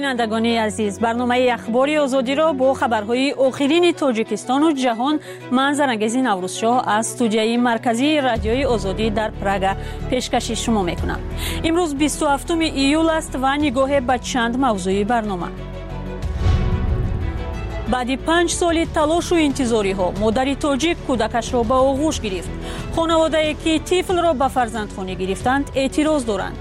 بینندگان عزیز، برنامه اخباری آزادی را با خبرهای آخرین تاجیکستان و جهان من زرنگیز نوروزشاه از استودیوی مرکزی رادیوی آزادی در پراگ پیشکش شما میکنم. امروز 27 ایول است و نگاه به چند موضوع برنامه. بعد 5 سال تلاش و انتظاری ها مادر تاجیک کودکش را به آغوش گرفت. خانواده‌ای که طفل را به فرزندخانه گرفتند اعتراض دارند.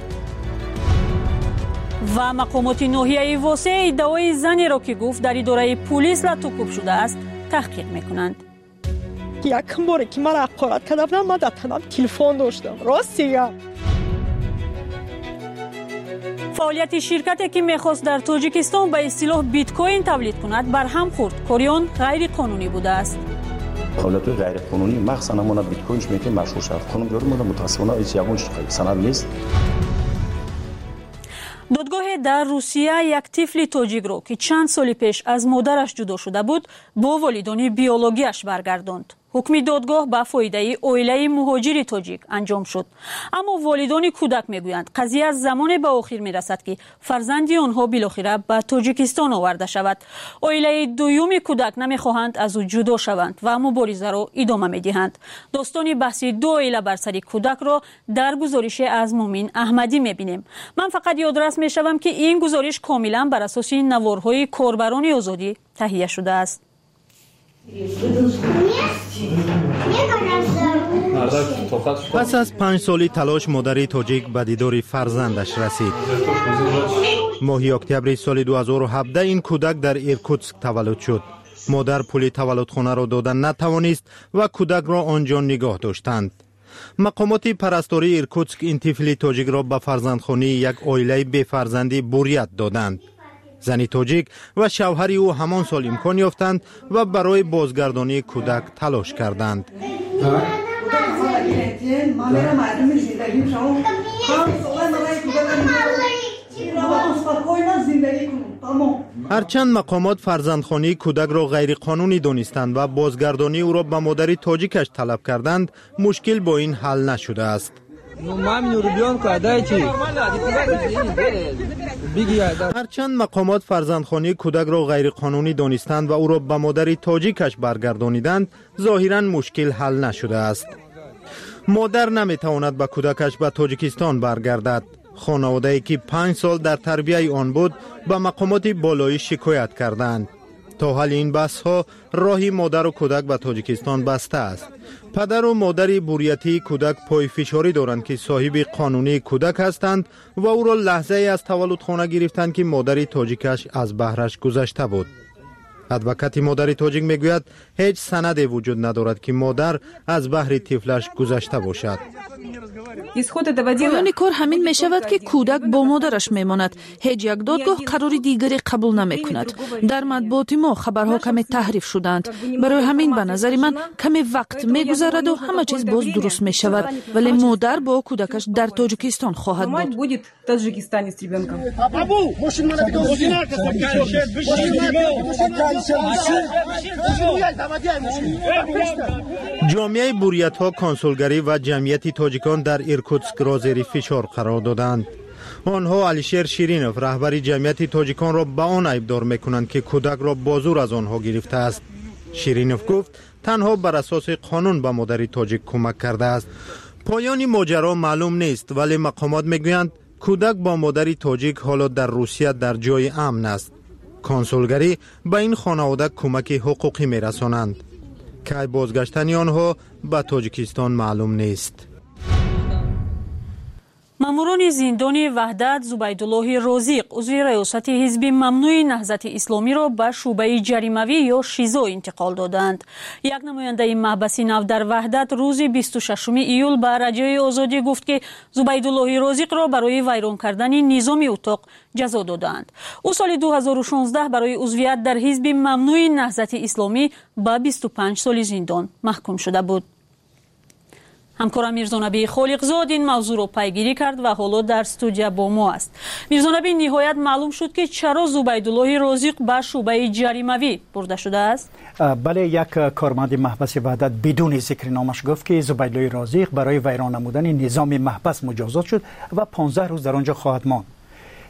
و مقامات ناحیه واسه ادعای زنی را که گفت در اداره پلیس لطوکوب شده است تحقیق میکنند. یک باری که من حقارت کردم من در تنم تلفن داشتم. راستیه. فعالیت شرکتی که میخواست در تاجیکستان به اصطلاح بیت کوین تولید کند برهم خورد. کاریان غیر قانونی بوده است. فعالیت غیر قانونی مخصوصا همون بیت کوینش میگه مشهور شد. قانونگذاری ما متاسفانه هیچ یگانش سند نیست. دادگاه در روسیه یک طفل تاجیک را که چند سال پیش از مادرش جدا شده بود با والدین بیولوژیش برگرداند. حکم دادگاه به فایده عائله مهاجر تاجیک انجام شد. اما والدین کودک میگویند قضیه از زمان به آخر میرسد که فرزندی آنها بالاخره به تاجیکستان آورده شود. عائله دوم کودک نمیخواهند از او جدا شوند و مبارزه را ادامه میدهند. داستان بحث دو عائله بر سر کودک را در گزارش از مومن احمدی میبینیم. من فقط یادرس میشوم که این گزارش کاملا بر اساس نوارهای کاربران آزادی تهیه شده است. پس از 5 سالی تلاش مادر تاجیک به دیدار فرزندش رسید. ماه اکتبر سال 2017 این کودک در ایرکوتسک تولد شد. مادر پول تولدخانه را دادن نتوانست و کودک را آنجا نگاه داشتند. مقامات پرستاری ایرکوتسک این طفل تاجیک را به فرزندخانه یک عائله بی فرزندی بوریت دادند. زنی تاجیک و شوهری او همان سال امکان یافتند و برای بازگردانی کودک تلاش کردند. هرچند مقامات فرزندخانه کودک را غیر قانونی دانستند و بازگردانی او را به مادر تاجیکش طلب کردند، مشکل با این حل نشده است. هرچند مقامات فرزندخانه کودک را غیر قانونی دانستند و او را به مادر تاجیکش برگردانیدند، ظاهراً مشکل حل نشده است. مادر نمیتواند به کودکش به تاجیکستان برگردد. خانواده‌ای که 5 سال در تربیه آن بود به مقامات بالایی شکایت کردند. تا حال این بحث ها راهی مادر و کودک به تاجیکستان بسته است. پدر و مادر بوریتی کودک پای فشاری دارند که صاحب قانونی کودک هستند و او را لحظه از تولد خانه گرفتند که مادر تاجیکش از بهرش گذشته بود. ادوکات مادر تاجیک میگوید هیچ سندی وجود ندارد که مادر از بهر طفلش گذشته باشد. پایان کار همین می شود که کودک با مادرش میماند. هیچ یک دادگاه قرار دیگری قبول نمی کند. در مطبوعات ما خبرها کمی تحریف شدند. برای همین به نظر من کمی وقت می گذرد و همه چیز باز درست می شود. ولی مادر با کودکش در تاجیکستان خواهد بود. جامعه بوریت ها کنسولگری و جمعیت تاجیکان در ایرکوتسک را زیر فشار قرار دادند. آنها علیشیر شیرینوف رهبر جمعیت تاجیکان را به آن ایبدار میکنند که کودک را با زور از آنها گرفته است. شیرینوف گفت تنها بر اساس قانون به مادر تاجیک کمک کرده است. پایان ماجرا معلوم نیست، ولی مقامات میگویند کودک با مادر تاجیک حالا در روسیه در جای امن است. کنسولگری به این خانواده کمک حقوقی میرسانند که بازگشتن آنها به تاجیکستان معلوم نیست. ماموران زندان وحدت زبیدالله رازق عضو ریاست حزب ممنوع نهضت اسلامی را به شعبه جریموی یا شیزا انتقال دادند. یک نماینده محبس نو در وحدت روز 26 ایول به رادیوی آزادی گفت که زبیدالله رازق را برای ویران کردن نظام اتاق جزا دادند. او سال 2016 برای عضویت در حزب ممنوع نهضت اسلامی به 25 سال زندان محکوم شده بود. همکارم میرزانبی خالقزاد این موضوع را پیگیری کرد و حالا در استودیو با ما است. میرزانبی، نهایت معلوم شد که چرا زبیدالله رازق به شعبه جریموی برده شده است؟ بله، یک کارمند محبس وحدت بدون ذکر نامش گفت که زبیدالله رازق برای ویران نمودن نظام محبس مجازات شد و 15 روز در آنجا خواهد ماند.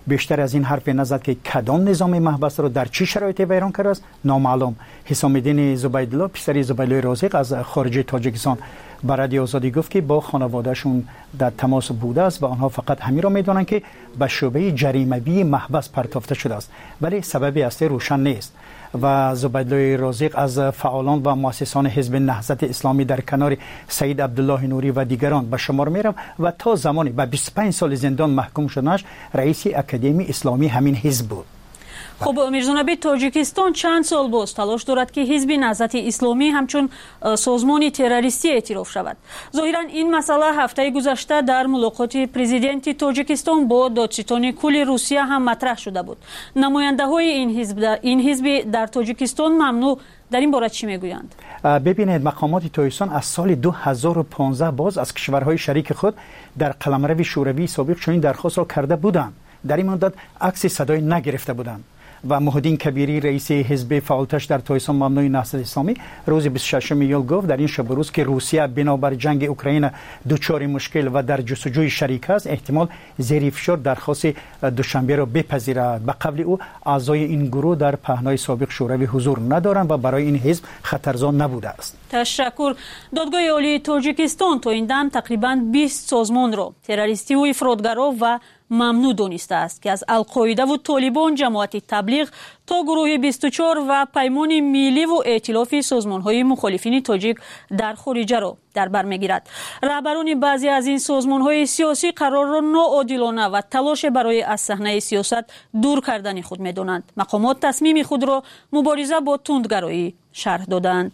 بیشتر از این حرف نزد که کدام نظام محبس رو در چه شرایطی ویران کرده است نامعلوم. حسام الدین زبیدالله پسر زبیدالله رازق از خارج تاجیکستان به رادیو آزادی گفت که با خانوادهشون در تماس بوده است و آنها فقط همین را میدانند که به شعبه جریمه‌ای محبس پرتافته شده است، ولی سبب اصلی روشن نیست. و زبیدالله رازق از فعالان و مؤسسان حزب نهضت اسلامی در کنار سید عبدالله نوری و دیگران به شمار میرم و تا زمانی به 25 سال زندان محکوم شدنش رئیس اکادمی اسلامی همین حزب بود. خب میرزونبی، تاجیکستان چند سال باز تلاش دارد که حزب نهضت اسلامی همچون سازمان تروریستی اعتراف شود. ظاهرا این مسئله هفته گذشته در ملاقات پرزیدنت تاجیکستان با دادستان کل روسیه هم مطرح شده بود. نماینده های این حزب در تاجیکستان ممنوع در این باره چی میگویند؟ ببینید، مقامات تاجیکستان از سال 2015 باز از کشورهای شریک خود در قلمرو شوروی سابق چنین درخواست را کرده بودند. در این مدت عکس صدای نگرفته بودند و محمدین کبیری رئیس حزب فعالتش در تاجیکستان ممنوع نهضت اسلامی روز 26 ایول گفت در این شب روز که روسیه بنابر جنگ اوکراین دچار مشکل و در جستجوی شریک است، احتمال زیر فشار درخواست دوشنبه را بپذیرد. به قول او اعضای این گروه در پهنای سابق شوروی حضور ندارند و برای این حزب خطرزا نبوده است. تشکر. دادگاه عالی تاجیکستان تا این دم تقریبا 20 سازمان را تروریستی و افراطگرا و ممنوع دانسته است که از القاعده و طالبان، جماعت تبلیغ تا گروه 24 و پیمان ملی و ائتلاف سازمان‌های مخالفین تاجیک در خارجه را در بر می‌گیرد. رهبران بعضی از این سازمان‌های سیاسی قرار را ناعادلانه و تلاش برای از صحنه سیاست دور کردن خود می‌دانند. مقامات تصمیم خود را مبارزه با تندگرایی شرح دادند.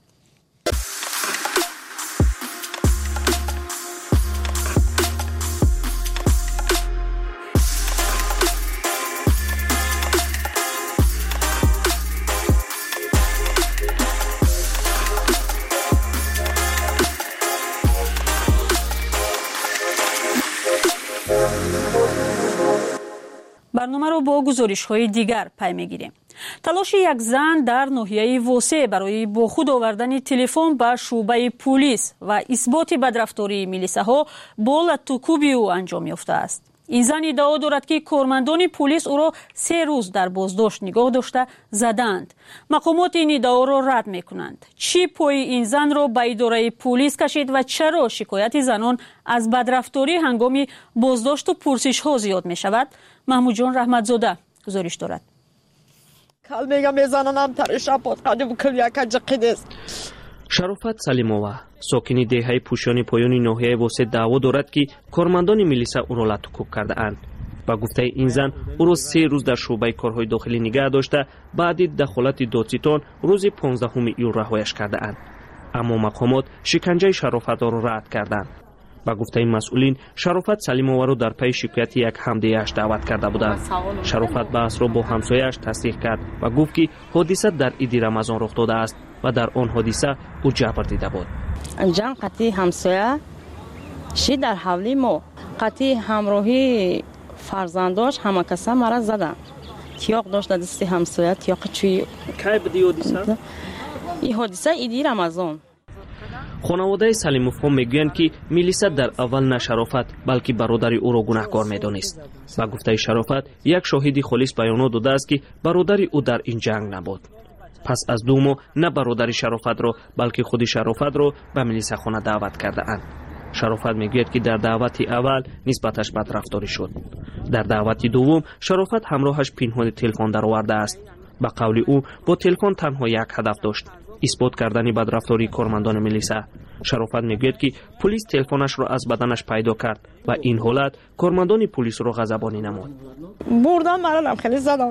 برنامه رو با گزارش‌های دیگر پی می‌گیریم. تلاش یک زن در ناحیه واسع برای با خود آوردن تلفن به شعبه پلیس و اثبات بدرفتاری میلیساها با لطوکوبی او انجام یافته است. این زن ادعا دارد که کارمندان پلیس او را 3 روز در بازداشت نگاه داشته زدند. مقامات این ادعا را رد می‌کنند. چی پای این زن را به اداره پلیس کشید و چرا شکایت زنان از بدرفتاری هنگام بازداشت و پرسش‌ها زیاد می‌شود؟ محمود جان رحمتزاده گزارش دارد. شرافت سلیمووا ساکنی دهه پوشانی پایانی ناحیه واسع دعوا دارد که کارمندان میلیسا او را لطوکوب کرده اند. با گفته این زن او را 3 روز در شعبه کارهای داخلی نگه داشته، بعد دخالت دادستان روز 15 ایول رهایش کرده اند. اما مقامات شکنجه شرافت را رد کردند. با گفته مسئولین، شرافت سلیمووا را در پی شکایت یک همدیه‌اش دعوت کرده بودند. شرافت بحث را با همسایه‌اش تصدیق کرد و گفت که حادثه در عید رمضان رخ داده است و در آن حادثه او جبر دیده بود. جنگ قطعی همسایه شی در حولی ما قطعی همراهی فرزنداش همه کسا مرا زدن. تیاق داشت در دست همسایه، تیاق چوی. کی بود حادثه؟ این حادثه عید رمضان. خانواده سلیموفا میگویند که میلیسا در اول نه شرافت بلکه برادر او را گناهکار میدانست. با گفته شرافت یک شاهدی خالص بیان داده است که برادر او در این جنگ نبود. پس از 2 ماه نه برادر شرافت را بلکه خود شرافت را به میلیسا خانه دعوت کرده اند. شرافت میگوید که در دعوت اول نسبتش بدرفتاری شد. در دعوت دوم شرافت همراهش پنهان تلفن درآورده است. به قول او با تلفن تنها یک هدف داشت: اثبات کردن بدرفتاری کارمندان میلیسا. شرافت میگوید که پلیس تلفنش را از بدنش پیدا کرد و این حالت کارمندان پلیس را غضبانی نمود. بردن مرا خیلی زدن.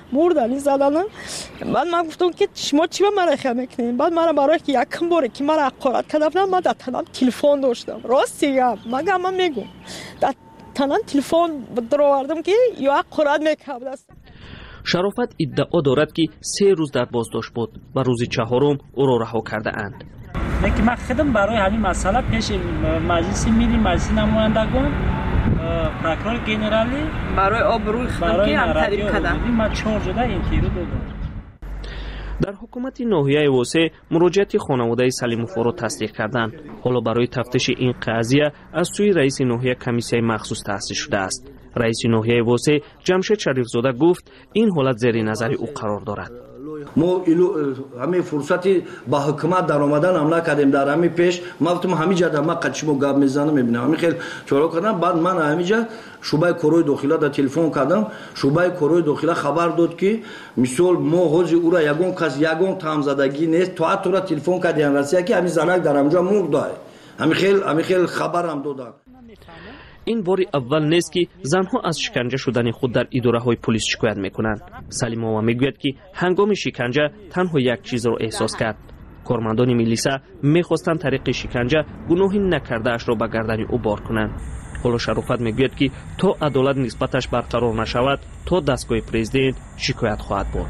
بعد من گفتم که شما چی به من خیال میکنین؟ بعد من برای که یک بار که مرا حقارت کردن من در تنم تلفن داشتم. راستی مگه من میگم در تنم تلفن درآوردم که یا حقارت میکرد است. شرافت ادعا دارد که 3 روز در بازداشت بود و روز 4 او را رها کرده اند. من خودم برای همین مسئله پیش مجلس ملی، مجلس نمایندگان، پروکورور گنرالی برای آبروی خودم که هم تعریف کردم. من 4 جدا اینترو دادم. در حکومت ناحیه واسع مراجعت خانواده سلیموفا را تصدیق کردند. حالا برای تفتیش این قضیه از سوی رئیس ناحیه کمیسیون مخصوص تأسیس شده است. رئیس ناحیه واسه جمشید شریفزاده گفت این حالت زیر نظر او قرار دارد. ما همه فرصتی با حکومت در آمدن حمله کردیم در همین پیش مفتم همین جا در ما قدشمو گاب میزنم میبینم همین خیلی چورا کردم. بعد من همین جا شعبه کروی داخله در تلفن کردم. شعبه کروی داخله خبر داد که مثال ما حاضر او را یگان کس یگان تامزدگی نیست تو را تلفن کردیم رسیه که همین زنک در همجا مرده. همین خیلی خبر هم دادن. این باری اول نیست که زنها از شکنجه شدن خود در اداره‌های پلیس شکایت میکنند. سلیمووا میگوید که هنگام شکنجه تنها یک چیز را احساس کرد. کارمندان میلیسا میخواستند طریق شکنجه گناهی نکرده اش را به گردن او بار کنند. حالا شرافت میگوید که تا عدالت نسبتش برقرار نشود تا دستگاه پرزیدنت شکایت خواهد برد.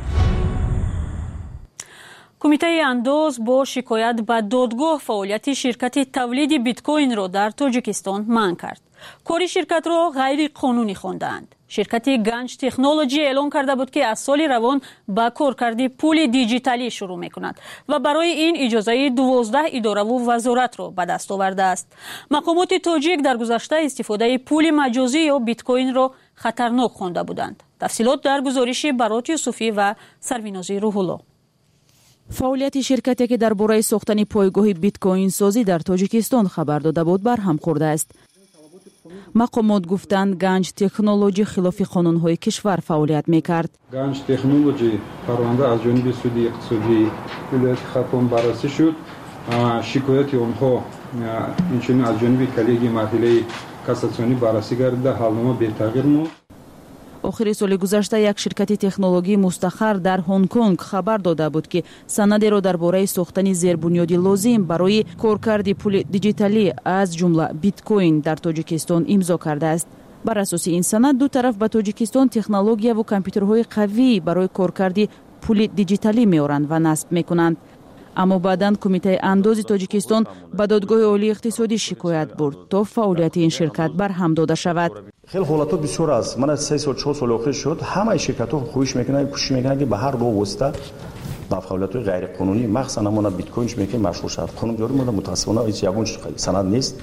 کمیته اندوز با شکایت به دادگاه فعالیت شرکت تولید بیت کوین را در تاجیکستان منع کرد. کاری شرکت را غیر قانونی خواندند. شرکت گنج تکنولوژی اعلام کرده بود که از سال روان با کارکردی پول دیجیتالی شروع می‌کند و برای این اجازه 12 اداره و وزارت را به دست آورده است. مقامات تاجیک در گذشته استفاده پول مجازی یا بیت کوین را خطرناک خوانده بودند. تفصیلات در گزارش برات یوسفی و سرویناز روح‌الله. فعالیت شرکتی که درباره ساختن پایگاه بیت کوین سازی در تاجیکستان خبر داده بود برهم خورده است. مقامات گفتند گنج تکنولوژی خلاف قانون‌های کشور فعالیت می‌کرد. گنج تکنولوژی پرونده از جانب سودی اقتصادی ولایت خرطوم بررسی شد. شکایت آنها اینچنین از جانب کلیگی مرحله کاساسیونی بررسی گردیده، حالنامه به تغییر ماند. آخر سال گذشته یک شرکت تکنولوژی مستقر در هنگ کنگ خبر داده بود که سندی را درباره ساختن زیربنیاد لازم برای کارکرد پول دیجیتالی از جمله بیت کوین در تاجیکستان امضا کرده است. بر اساس این سند دو طرف به تاجیکستان تکنولوژی و کامپیوترهای قوی برای کارکرد پول دیجیتالی می‌آورند و نصب می‌کنند. اما بعداً کمیته اندوز تاجیکستان به دادگاه عالی اقتصادی شکایت برد تا فعالیت این شرکت برهم داده شود. خیلی حالات بسیار است. من از 3 سال 4 سال اخیر شد همه شرکت‌ها خوش میکنن کوشش میکنن که به هر راه واسطه با فعالیت غیر قانونی مخصوصا نمونه بیت کوین میکنه مشغول شد. قانون جاری مونده متأسفانه هیچ یگان سند نیست.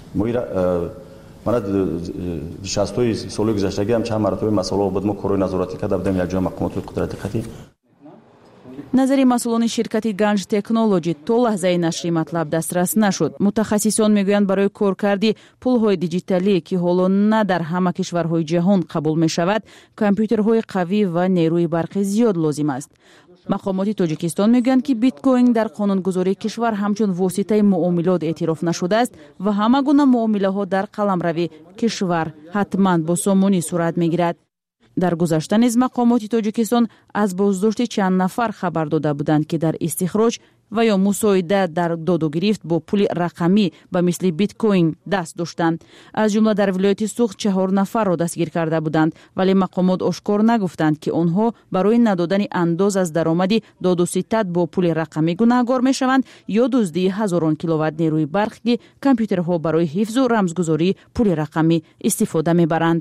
من 60 سال گذشته هم چند مرتبه مسئله بود ما کارهای نظارتی کرده بودیم یک جای مقامات قدرت قطعی. назари масъулони ширкати ганж технологи то лаҳзаи нашри матлаб дастрас нашуд. мутахассисон мегӯянд барои коркарди пулҳои диҷиталӣ ки ҳоло на дар ҳама кишварҳои ҷаҳон қабул мешавад компютерҳои қавӣ ва нерӯи барқи зиёд лозим аст. мақомоти тоҷикистон мегӯянд ки биткоин дар қонунгузории кишвар ҳамчун воситаи муомилот эътироф нашудааст ва ҳама гуна муомилаҳо дар қаламрави кишвар ҳатман бо сомонӣ сурат мегирад. дар гузашта низ мақомоти тоҷикистон аз боздошти чанд нафар хабар дода буданд ки дар истихроҷ ва ё мусоида дар додугирифт бо пули рақамӣ ба мисли биткоин даст доштанд. аз ҷумла дар вилояти суғд 4 нафарро дастгир карда буданд, вале мақомот ошкор нагуфтанд ки онҳо барои надодани андоз аз даромади додуситат бо пули рақамӣ гунаҳгор мешаванд ё дуздии ҳазорон киловатт нерӯи барқ ки компютерҳо барои ҳифзу рамзгузории пули рақамӣ истифода мебаранд.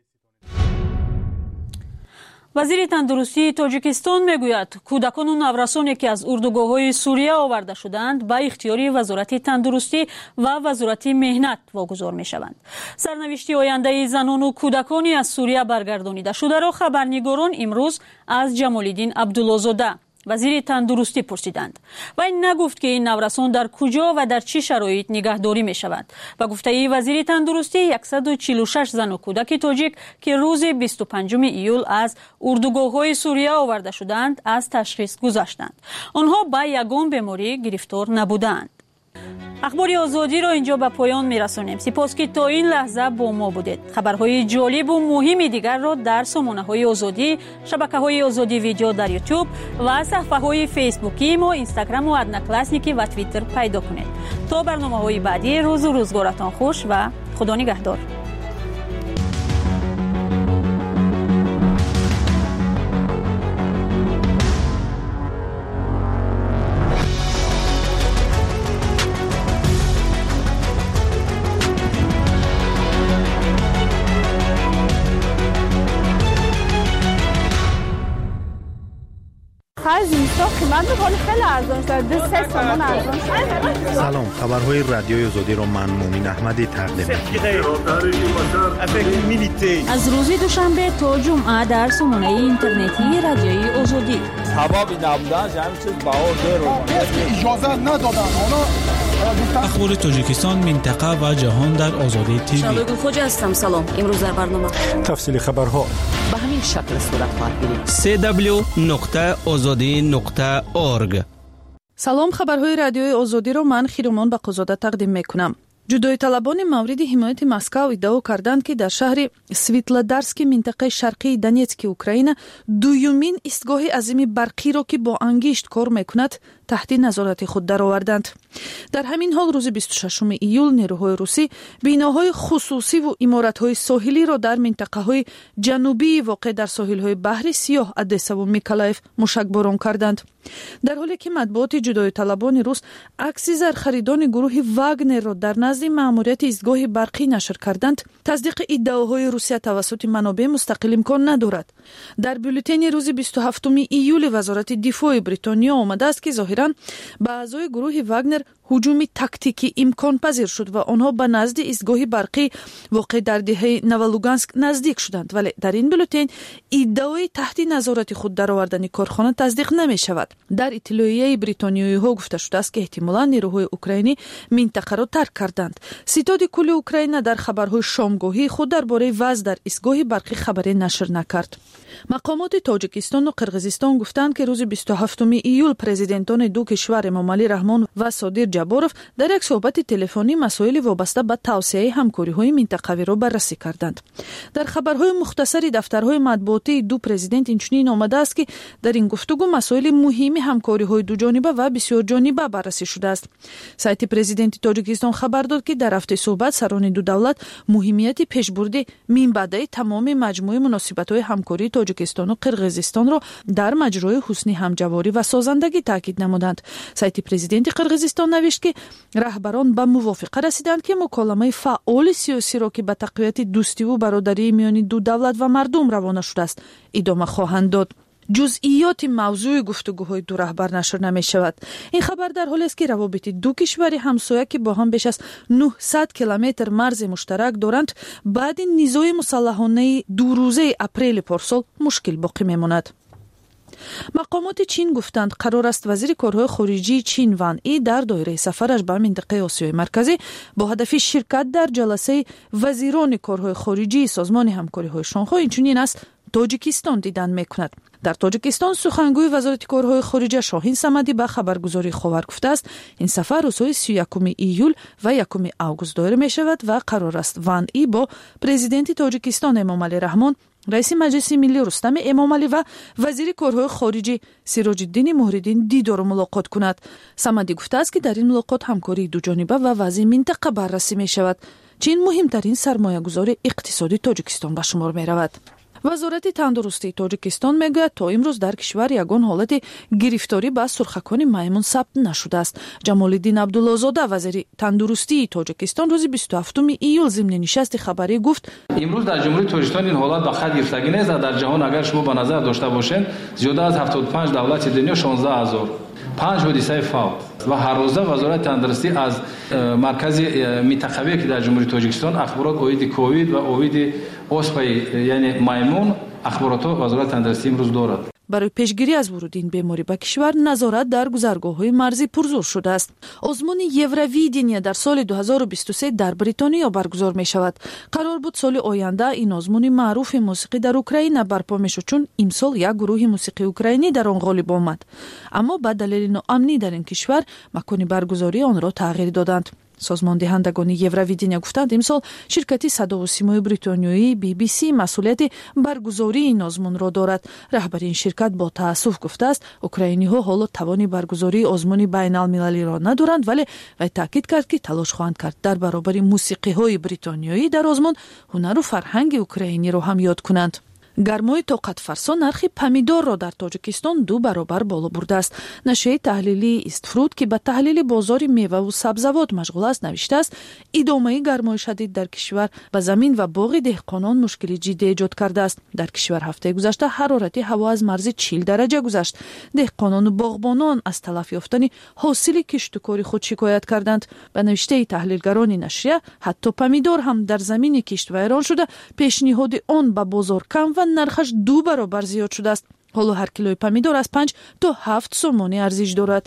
вазири тандурустии тоҷикистон мегӯяд кӯдакону наврасоне ки аз урдугоҳҳои сурия оварда шуданд ба ихтиёри вазорати тандурустӣ ва вазорати меҳнат вогузор мешаванд. сарнавишти ояндаи занону кӯдакони аз сурия баргардонидашударо хабарнигорон имрӯз аз ҷамолиддин абдуллозода вазири тандурустӣ пурсиданд. вай нагуфт ки ин наврасон дар куҷо ва дар чӣ шароит нигаҳдорӣ мешаванд. ба гуфтаи вазири тандурустӣ 146 зану кӯдаки тоҷик ки рӯзи 25 июл аз урдугоҳҳои сурия оварда шуданд аз ташхис гузаштанд. онҳо ба ягон беморӣ гирифтор набуданд. ахбори озодиро инҷо ба поён мерасонем. сипос ки то ин лаҳза бо мо будед. хабарҳои ҷолибу муҳими дигарро дар сомонаҳои озодӣ, шабакаҳои озодӣ видео дар ютуб ва саҳифаҳои фейсбукии мо, инстаграму одноклассники ва твиттер пайдо кунед. то барномаҳои баъдӣ рӯзу рӯзгоратон хуш ва худо нигаҳдор. آخر زمستان قیمت میکنه خیلی ارزان شده 3 تومان ارزان شده. سلام، خبرهای رادیوی آزادی را من مومین احمدی تقدیم می‌کنم. از روز دوشنبه تا جمعه در سامانه اینترنتی رادیوی آزادی. حبابی نبودن همین چیز باور رو اجازه ندادن. اخبار تاجیکستان، منطقه و جهان در آزادی تیوی. شادو خوجا هستم. سلام. امروز در برنامه تفصیل خبرها به همین شکل صورت خواهد گرفت. www.azadi.org. سلام، خبرهای رادیوی آزادی را من خیرومان بقازاده تقدیم میکنم. جدای طلبان مورد حمایت مسکو ادعا کردند که در شهر سویتلودارسک منطقه شرقی دونیتسک اوکراین دومین ایستگاه عظیم برقی را که با انگشت کار میکند تحت نظارت خود درآوردند. در همین حال روز 26 ایول نیروهای روسی بناهای خصوصی و عمارت‌های ساحلی را در منطقه‌های جنوبی واقع در ساحل‌های بحر سیاه ادسا و میکولایف موشکباران کردند. در حالی که مطبوعات جدای طلبان روس عکسی زرخریدان گروه واگنر را در نزد مأموریت ایستگاه برقی نشر کردند، تصدیق ادعاهای روسیه توسط منابع مستقل امکان ندارد. در بولتن روز 27 ایول وزارت دفاع بریتانیا آمده است که ظاهراً به اعضای گروه واگنر هجوم تاکتیکی امکان پذیر شد و آنها به نزد ایستگاه برقی واقع در دهه نولوگانسک نزدیک شدند، ولی در این بولتن ادعای تحت نظارت خود درآوردن کارخانه تصدیق نمی شود. در اطلاعیه بریتانیایی ها گفته شده است که احتمالاً نیروهای اوکراینی منطقه را ترک کردند. ستاد کل اوکراین در خبرهای شامگاهی خود درباره وضع در ایستگاه برقی خبری نشر نکرد. مقامات تاجیکستان و قرقیزستان گفتند که روز 27 ایول پرزیدنتان دو کشور امامعلی رحمان و صادر جباروف در یک صحبت تلفنی مسائل وابسته به توسعه همکاری‌های منطقوی را بررسی کردند. در خبرهای مختصری دفترهای مطبوعاتی دو پرزیدنت اینچنین آمده است که در این گفتگو مسائل مهم همکاری‌های دو جانبه و بسیار جانبه بررسی شده است. سایت پرزیدنت تاجیکستان خبر داد که در هفته صحبت سران دو دولت مهمیت پیشبرد منبعد تمام مجموعه مناسبت‌های همکاری تاجیکستان و قرقیزستان را در مجرای حسن همجواری و سازندگی تاکید نمودند. سایت پرزیدنت قرقیزستان نوشت که رهبران به موافقه رسیدند که مکالمه فعال سیاسی را که به تقویت دوستی و برادری میان دو دولت و مردم روانه شده است ادامه خواهند داد. جزئیات موضوع گفتگوهای دو رهبر نشر نمی شود. این خبر در حالی است که روابط دو کشور همسایه که با هم بیش از 900 کیلومتر مرز مشترک دارند بعد نزاع مسلحانه دو روزه اپریل پارسال مشکل باقی میماند. مقامات چین گفتند قرار است وزیر کارهای خارجی چین وان ای در دایره سفرش به منطقه آسیای مرکزی با هدف شرکت در جلسه وزیران کارهای خارجی سازمان همکاری‌های شانگهای اینچنین است تاجیکستان دیدن میکند. در تاجیکستان سخنگوی وزارت کارهای خارجه شاهین صمدی به خبرگزاری خبر گفته است این سفر روزهای 31 ایول و 1 آگوست دایر می شود و قرار است وان ای با پرزیدنت تاجیکستان امامعلی رحمان، رئیس مجلس ملی رستم امامعلی و وزیر کارهای خارجی سراج الدین مهرالدین دیدار و ملاقات کند. صمدی گفته است که در این ملاقات همکاری دو جانبه و وضع منطقه بررسی می شود. چین مهمترین سرمایه‌گذار اقتصادی تاجیکستان به شمار می رود. وزارت تندرستی تاجیکستان میگوید تا امروز در کشور یگان حالت گرفتاری به سرخکان میمون ثبت نشده است. جمال الدین عبدالله‌زاده وزیر تندرستی تاجیکستان روز 27 ایول ضمن نشست خبری گفت امروز در جمهوری تاجیکستان این حالت به خط گرفتگی نیست. در جهان اگر شما به نظر داشته باشین زیاده از 75 دولت دنیا 16000 5 حادثه فوت و هر روزه وزارت تندرستی از مرکز منطقوی که در جمهوری تاجیکستان اخبارات اوید کووید و اوید اسپای یعنی میمون اخبارات وزارت تندرستی امروز دارد. برای پیشگیری از ورود این بیماری به کشور نظارت در گذرگاه‌های مرزی پرزور شده است. آزمون یورویدینیا در سال 2023 در بریتانیا برگزار می شود. قرار بود سال آینده این آزمون معروف موسیقی در اوکراین برپا میشد چون امسال یک گروه موسیقی اوکراینی در آن غالب آمد. اما به دلیل ناامنی در این کشور مکان برگزاری آن را تغییر دادند. سازمان دهندگان یورویدینیا گفتند امسال شرکت صدا و سیمای بریتانیایی BBC مسئولیت برگزاری این آزمون را دارد. رهبر این شرکت با تأسف گفته است اوکراینی ها حالا توان برگزاری آزمون بین المللی را ندارند، ولی وی تاکید کرد که تلاش خواهند کرد در برابر موسیقی های بریتانیایی در آزمون هنر و فرهنگ اوکراینی را هم یاد کنند. гармои тоқатфарсо нархи помидорро дар тоҷикистон 2 баробар боло бурдааст. нашрияи таҳлилии Истфруд ки ба таҳлили бозори меваву сабзавот машғул аст навиштааст, идомаи гармои шадид дар кишвар ба замин ва боғи деҳқонон мушкили ҷиддӣ эҷод кардааст. дар кишвар ҳафтаи гузашта ҳарорати ҳаво аз марзи 40 дараҷа гузашт. деҳқонону боғбонон аз талаф ёфтани ҳосили киштукори худ шикоят карданд. ба навиштаи таҳлилгарони нашрия, ҳатто помидор ҳам дар замини кишт вайрон шуда, пешниҳоди он ба бозор кам ва нархаш 2 баробар зиёд шудааст. ҳоло ҳар килои помидор аз 5 то 7 сомонӣ арзиш дорад.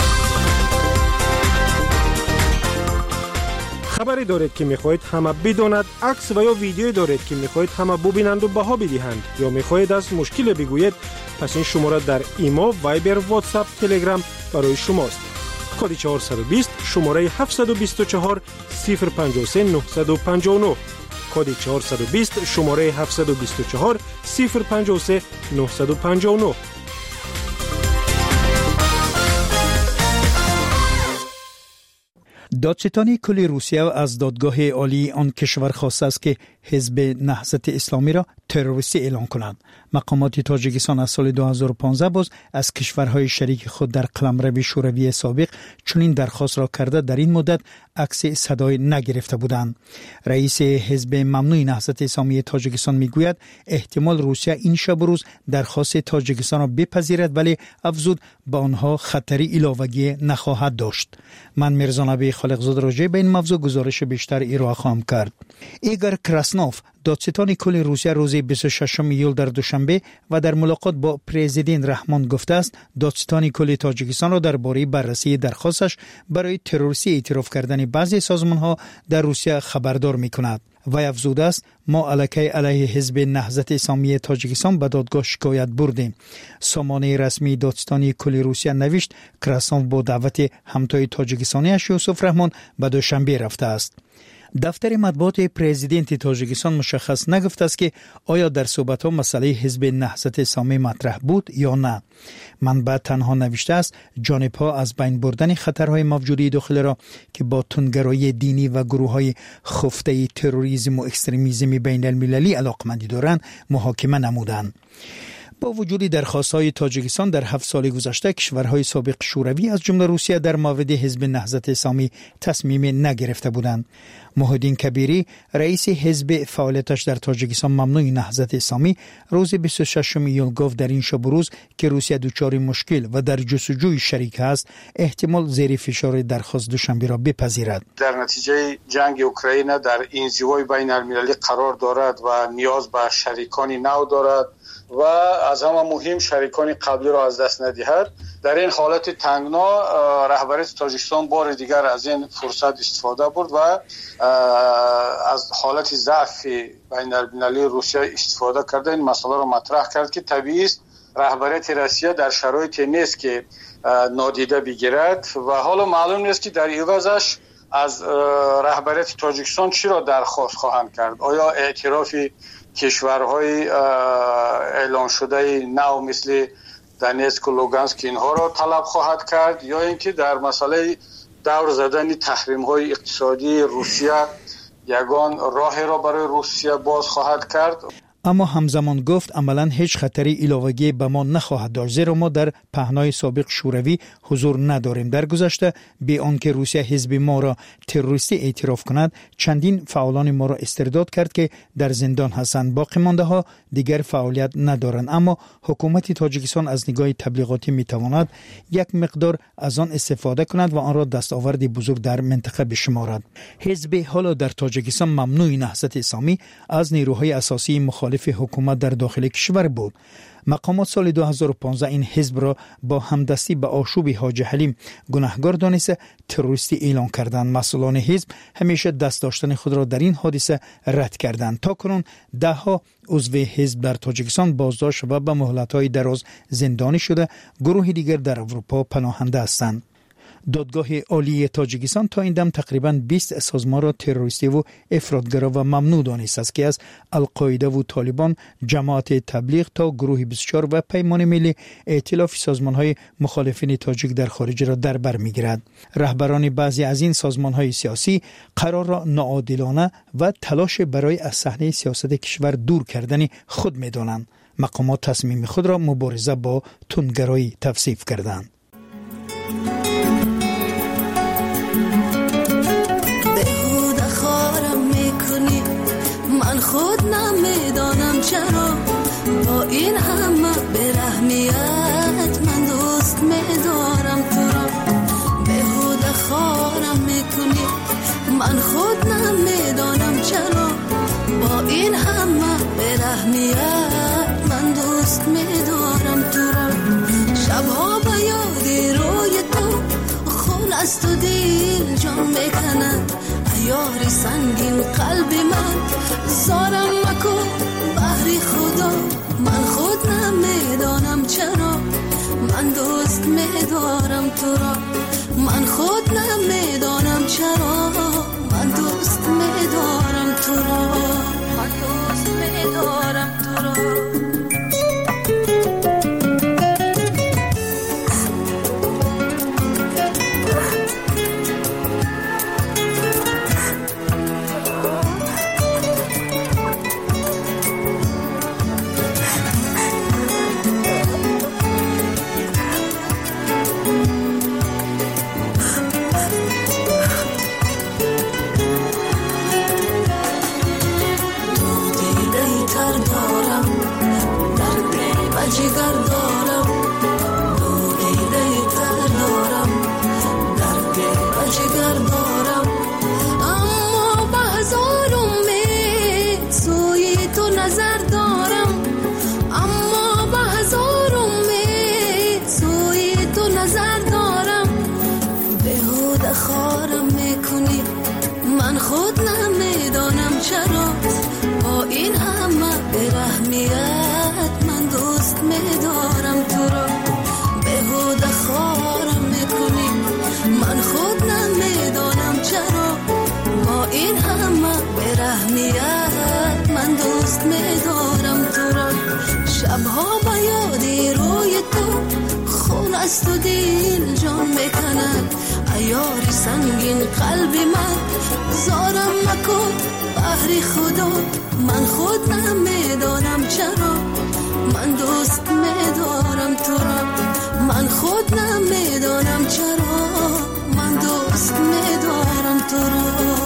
خبری دارید که میخواهید همه بداند، عکس و یا ویدیویی دارید که میخواهید همه ببینند و بها بدهند، یا میخواهید از مشکل بگویید، پس این شماره در ایمو، وایبر، واتساپ، تلگرام برای شماست. کد 420 شماره 724 053 959. کد 420 شماره 724 053 959. دادستانی کل روسیه از دادگاه عالی آن کشور خواسته است که حزب نهضت اسلامی را تروریستی اعلام کنند. مقامات تاجیکستان از سال 2015 باز از کشورهای شریک خود در قلمرو شوروی سابق چنین درخواست را کرده در این مدت عکس صدای نگرفته بودند. رئیس حزب ممنوع نهضت اسلامی تاجیکستان میگوید احتمال روسیه این شب و روز درخواست تاجیکستان را بپذیرد، ولی افزود با آنها خطری ایلاوگی نخواهد داشت. من میرزا نبی خالقزاده راجع به این موضوع گزارش بیشتر ارائه خواهم کرد. ایگور کراسنوف دادستان کل روسیه روز 26 ایول در دوشنبه و در ملاقات با پرزیدنت رحمان گفته است دادستان کل تاجیکستان را درباره بررسی درخواستش برای تروریستی اعتراف کردن بعضی سازمان‌ها در روسیه خبردار می‌کند. و افزوده است ما علیه حزب نهضت اسلامی تاجیکستان به دادگاه شکایت بردیم. سامانه رسمی دادستانی کل روسیه نوشت کراسنوف با دعوت همتای تاجیکستانیش یوسف رحمان به دوشنبه رفته است. دفتر مطبوعات پرزیدنت تاجیکستان مشخص نگفته است که آیا در صحبت‌ها مسئله حزب نهضت اسلامی مطرح بود یا نه. منبع تنها نوشته است جانب‌ها از بین بردن خطرهای موجودی داخل را که با تندگرایی دینی و گروه‌های خفته تروریسم و اکستریمیسم بین المللی علاقمندی دارند محاکمه نمودند. با وجود درخواست‌های تاجیکستان در 7 سال گذشته کشورهای سابق شوروی از جمله روسیه در مورد حزب نهضت اسلامی تصمیم نگرفته بودند. محیدین کبیری رئیس حزب فعالیتش در تاجیکستان ممنوع نهضت اسلامی روز 26 ایول گفت در این شب و روز که روسیه دچار مشکل و در جستجوی شریک است احتمال زیر فشار درخواست دوشنبه را بپذیرد. در نتیجه جنگ اوکراین در انزوای بین المللی قرار دارد و نیاز به شریکانی نو دارد و از همه مهم شریکان قبلی را از دست ندهد. در این حالت تنگنا رهبری تاجیکستان بار دیگر از این فرصت استفاده برد و از حالت ضعف بین المللی روسیه استفاده کرده این مسئله را مطرح کرد که طبیعی است رهبری روسیه در شرایطی نیست که نادیده بگیرد و حالا معلوم نیست که در عوضش از رهبری تاجیکستان چی را درخواست خواهند کرد. آیا اعتراف کشورهای اعلان شده نو مثل دونتسک و لوگانسک اینها را طلب خواهد کرد یا اینکه در مسئله دور زدن تحریم‌های اقتصادی روسیه یگان راهی را برای روسیه باز خواهد کرد. اما همزمان گفت عملاً هیچ خطری ایلاوگی به ما نخواهد داشت، زیرا ما در پهنای سابق شوروی حضور نداریم. در گذشته به آنکه روسیه حزب ما را تروریستی اعتراف کند چندین فعالان ما را استرداد کرد که در زندان هستند. باقی مانده ها دیگر فعالیت ندارند، اما حکومت تاجیکستان از نگاه تبلیغاتی میتواند یک مقدار از آن استفاده کند و آن را دستاورد بزرگ در منطقه بشمارد. حزب حالا در تاجیکستان ممنوع نهضت اسلامی از نیروهای اساسی مخالف حکومت در داخل کشور بود. مقامات سال 2015 این حزب را با همدستی به آشوب حاج حلیم گناهکار دانسته تروریستی اعلان کردند. مسئولان حزب همیشه دست داشتن خود را در این حادثه رد کردند. تاکنون دهها عضو حزب در تاجیکستان بازداشت و به مهلت‌های دراز زندانی شده، گروه دیگر در اروپا پناهنده هستند. دادگاه عالی تاجیکستان تا این دم تقریباً 20 سازمان را تروریستی و افراطگرا و ممنوع دانسته است که از القاعده و طالبان، جماعت تبلیغ تا گروه 24 و پیمان ملی ائتلاف سازمان‌های مخالفین تاجیک در خارج را در بر می‌گیرد. رهبران بعضی از این سازمان‌های سیاسی قرار را ناعادلانه و تلاش برای از صحنه سیاست کشور دور کردن خود می‌دانند. مقامات تصمیم خود را مبارزه با تندگرایی توصیف کردند. بهوده خارم میکنی، من خود نمیدانم چرا با این همه برحمیت من دوست میدارم تو را. بهوده خارم میکنی، من خود نمیدانم چرا با این همه برحمیت من دوست میدارم تو را. شبها به یادی روی تو خون است و دل جان میکند، ایاری سنگین قلب من زارم مکن بحری خدا. من خود نمیدانم چرا من دوست میدارم تو را. من خود نمیدانم چرا من دوست میدارم تو را. من دوست میدارم تو را. من خود نمیدانم چرا با این همه برحمیت من دوست میدارم تو را. بهوده خارم میکنی، من خود نمیدانم چرا با این همه برحمیت من دوست میدارم تو را. شبها به یادی روی تو خون است و دل جان میکند، ایاری سنگین قلب من زارم مکن بحری خدا. من خود نمیدانم چرا من دوست میدارم تو را. من خود نمیدانم چرا من دوست میدارم تو را.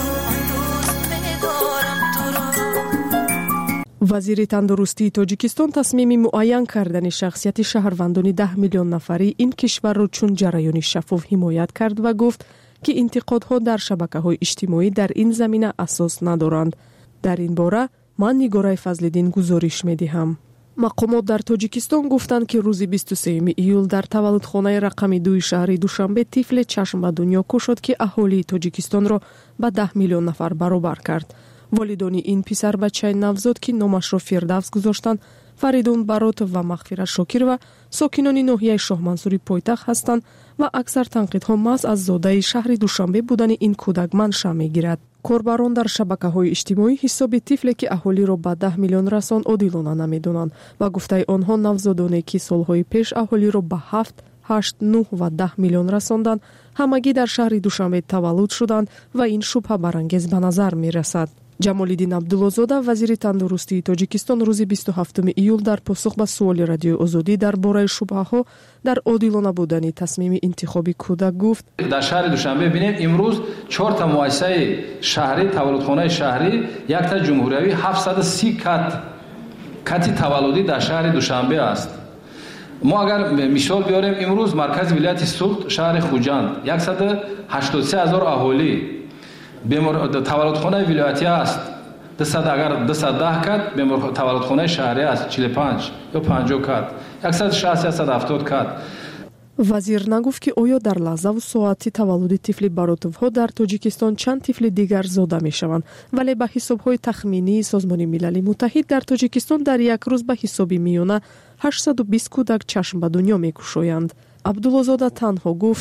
وزیر تندرستی تاجیکستان تصمیم معین کردن شخصیت شهروندان 10 میلیون نفری این کشور را چون جریان شفاف حمایت کرد و گفت که انتقادها در شبکه‌های اجتماعی در این زمینه اساس ندارند. در این باره من نگاره فضل‌الدین گزارش می‌دهم. مقامات در تاجیکستان گفتند که روز 23 ایول در تولدخانه رقم 2 شهر دوشنبه طفل چشم به دنیا کشید که اهالی تاجیکستان را به 10 میلیون نفر برابر کرد. والدان این پسر بچه نوزاد که نامش را فردوس گذاشتند فریدون برات و مغفرت شاکر و ساکنان ناحیه شاه منصوری پایتخت هستند و اکثر تنقیدها محض از زاده شهر دوشنبه بودن این کودک منشأ میگیرد. کاربران در شبکه‌های اجتماعی حساب طفلی که اهالی را به 10 میلیون رساند عادلانه نمی‌دانند و گفته آنها نوزادانی که سالهای پیش اهالی را به 7 8 9 و 10 میلیون رساندند همگی در شهر دوشنبه تولد شدند و این شبهه برانگیز به نظر می‌رسد. جمال‌الدین عبدالله‌زاده وزیر تندرستی تاجیکستان روز 27 ایول در پاسخ به سوال رادیو آزادی درباره شبهه‌ها در عادلانه بودن تصمیم انتخابی کودک گفت: در شهر دوشنبه ببینیم امروز 4 تا مؤسسه شهری تولدخانه شهری، یک تا جمهوریوی 730 کتی تولدی در شهر دوشنبه است. ما اگر مثال بیاریم امروز مرکز ولایت سوخت شهر خوجند 183,000 اهالی تولدخانه ولایتی است. 210 کت تولدخانه شهری است 45 یا 50 کت 160-170 کت. وزیر نگفت که آیا در لحظه و ساعت تولد طفل باروتوف‌ها در تاجیکستان چند طفل دیگر زاده می‌شوند، ولی به حساب‌های تخمینی سازمان ملل متحد در تاجیکستان در یک روز به حساب میانه 820 کودک چشم به دنیا می‌گشایند. عبدالله‌زاده تنها گفت: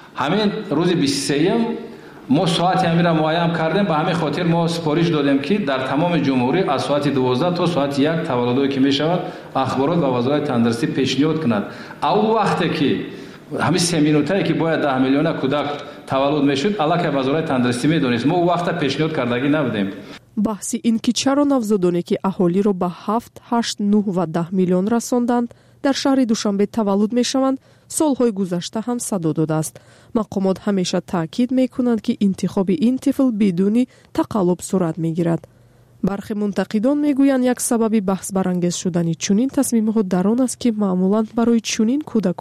ҳамин рӯзи 23 мо соати ҳамира муайян кардем. ба ҳамин хотир мо сипориш додем ки дар тамоми ҷумҳурӣ аз соати 12 то соати 1 таваллудое ки мешавад ахборот ба вазорати тандурустӣ пешниҳод кунад. ав вақте ки ҳамин 3 минутае ки бояд 10 миллиона кӯдак таваллуд мешуд, аллакай вазорати тандурустӣ медонист. мо вақта пешниҳод кардагӣ набудем. баҳси ин ки чаро навзодоне ки аҳолиро ба 7, 8, 9 ва 10 миллион расонданд дар шаҳри Душанбе таваллуд мешаванд, солҳои гузашта ҳам садо додааст. мақомот ҳамеша таъкид мекунанд ки интихоби ин тифл бидуни тақаллуб сурат мегирад. бархе мунтақидон мегӯянд як сабаби баҳсбарангез шудани чунин тасмимҳо дар он аст ки маъмулан барои чунин кӯдакон